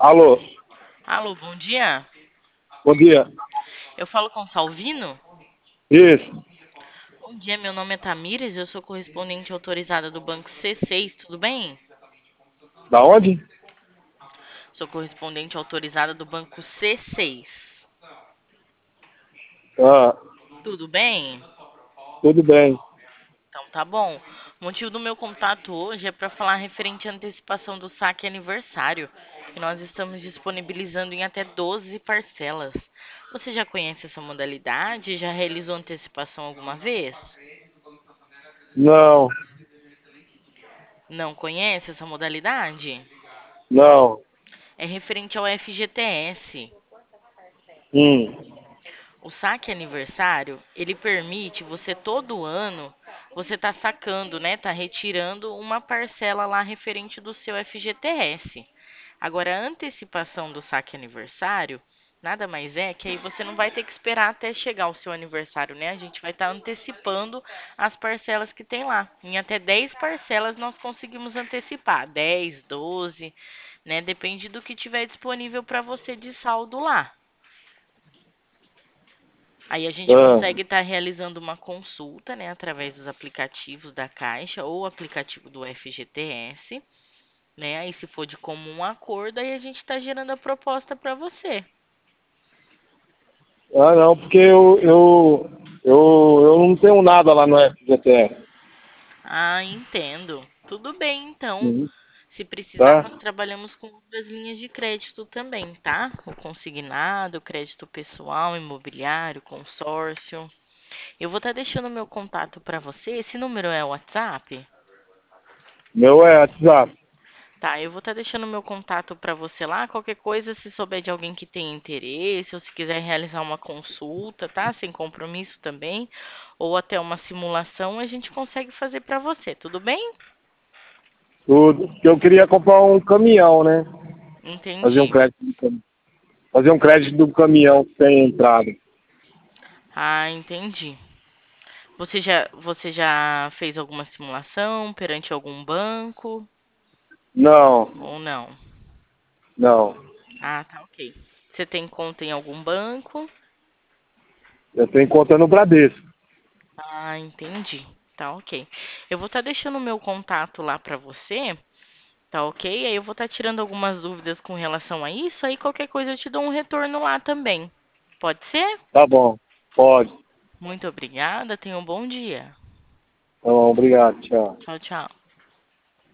Alô, Alô, bom dia. bom dia. Eu falo com Salvino? Isso, Bom dia, meu nome é Tamires, eu sou correspondente autorizada do Banco C6, tudo bem? da onde? Sou correspondente autorizada do Banco C6. Ah, Tudo bem? tudo bem. Então tá bom. O motivo do meu contato hoje é para falar referente à antecipação do saque aniversário, que nós estamos disponibilizando em até 12 parcelas. Você já conhece essa modalidade? Já realizou antecipação alguma vez? Não, Não conhece essa modalidade? não. É referente ao FGTS. Hum, O saque aniversário, ele permite você todo ano, você tá sacando, né? Tá retirando uma parcela lá referente do seu FGTS. Agora, a antecipação do saque aniversário, nada mais é que aí você não vai ter que esperar até chegar o seu aniversário, né? A gente vai estar antecipando as parcelas que tem lá. Em até 10 parcelas nós conseguimos antecipar, 10, 12, né? Depende do que tiver disponível para você de saldo lá. Aí a gente ah, consegue estar realizando uma consulta, né, através dos aplicativos da Caixa ou aplicativo do FGTS, né? Aí se for de comum acordo, aí a gente está gerando a proposta para você. não, porque eu não tenho nada lá no FGTS. Ah, entendo. Tudo bem, então. Uhum. Se precisar, Tá? nós trabalhamos com outras linhas de crédito também, tá? O consignado, o crédito pessoal, imobiliário, consórcio. Eu vou estar deixando meu contato para você. Esse número é o WhatsApp? Meu é WhatsApp. Tá, eu vou estar deixando meu contato para você lá. Qualquer coisa, se souber de alguém que tem interesse, ou se quiser realizar uma consulta, tá? Sem compromisso também, ou até uma simulação, a gente consegue fazer para você, tudo bem? Tudo. Eu queria comprar um caminhão, né? Fazer um Entendi. crédito do caminhão. Fazer um crédito do caminhão sem entrada. Ah, entendi. Você já fez alguma simulação perante algum banco Não, ou não? não. Ah, tá, ok. Você tem conta em algum banco? Eu tenho conta no Bradesco. Ah, entendi. Tá, ok. Eu vou estar deixando o meu contato lá para você. Tá ok? Aí eu vou estar tirando algumas dúvidas com relação a isso. Aí qualquer coisa eu te dou um retorno lá também. Pode ser? Tá bom. Pode. Muito obrigada. Tenha um bom dia. Tá bom, obrigado. Tchau. Tchau, tchau.